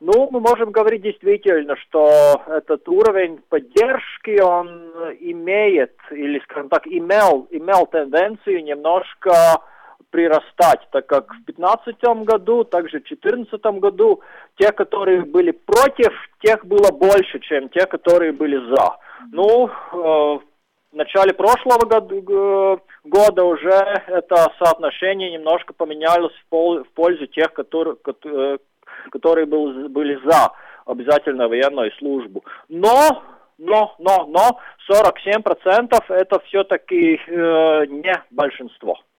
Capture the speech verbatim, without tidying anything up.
Ну, мы можем говорить действительно, что этот уровень поддержки, он имеет, или, скажем так, имел, имел тенденцию немножко прирастать, так как в две тысячи пятнадцатом году, также в две тысячи четырнадцатом году, те, которые были против, тех было больше, чем те, которые были за. Ну, э, в начале прошлого года, года уже это соотношение немножко поменялось в, пол, в пользу тех, которые, которые был, были за обязательную военную службу. Но, но, но, но, сорок семь процентов это все-таки э, не большинство.